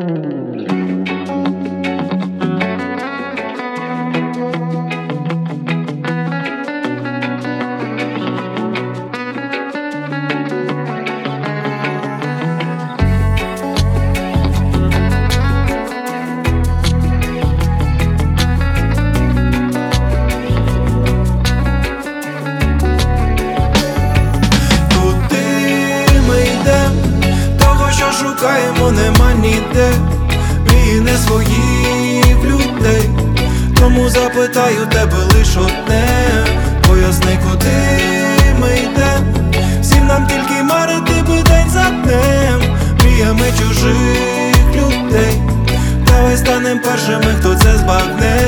Шукаємо, нема ніде, мрії не свої в людей. Тому запитаю тебе лиш одне: поясни, куди ми йдем. Всім нам тільки марити би день за днем, мріями чужих людей. Давай станем першими, хто це збагне.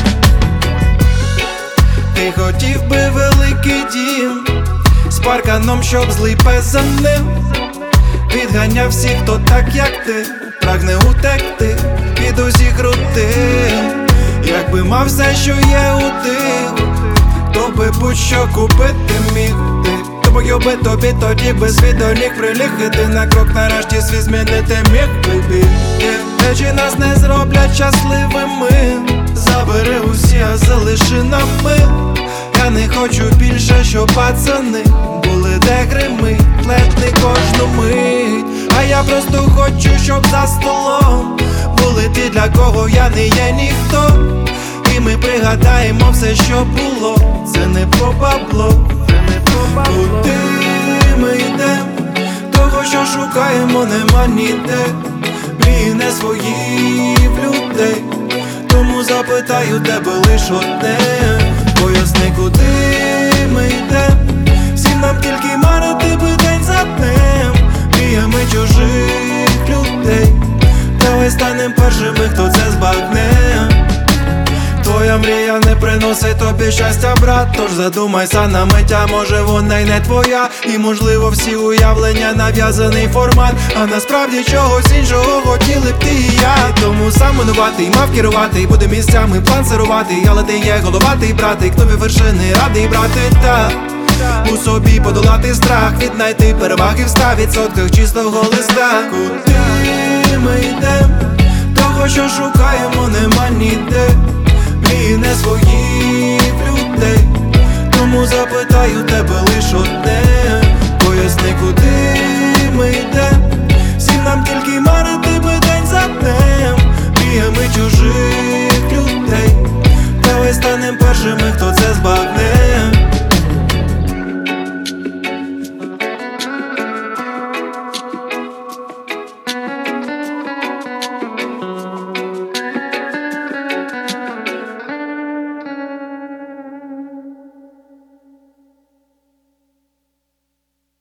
Ти хотів би великий дім з парканом, щоб злий пес за ним відганяв всіх, хто так, як ти, прагне утекти від усіх рутин. Якби мав все, що є у тих, то би будь-що купити міг ти. Тобою би тобі тоді би світ до ніг приліг, і ти на крок нарешті світ змінити міг би. Речі нас не зроблять щасливими, забери усі, а залиши нам мир. Я не хочу більше, щоб пацани були де грими, ледь не кожну мить. А я просто хочу, щоб за столом були ті, для кого я не є ніхто. І ми пригадаємо все, що було. Це не про бабло, куди ми йдем. Того, що шукаємо, нема ніде, мрії не свої в людей. Тому запитаю тебе лиш одне: поясни, куди ми йдем. Всім нам тільки марити би день за днем, мріями чужих людей. Давай станем першими, хто це збагне. Твоя мрія не приносить тобі щастя, брат. Тож задумайся на мить, а може вона й не твоя. І можливо всі уявлення нав'язаний формат, а насправді чогось іншого хотіли б ти і я. Тому сам винуватий, мав керувати, буде місцями план сирувати. Але ти є головатий братик, нові вершини радий брати, так. У собі подолати страх, віднайти переваги в 100% чистого листа. Куди ми йдем? Того, що шукаємо, нема ніде,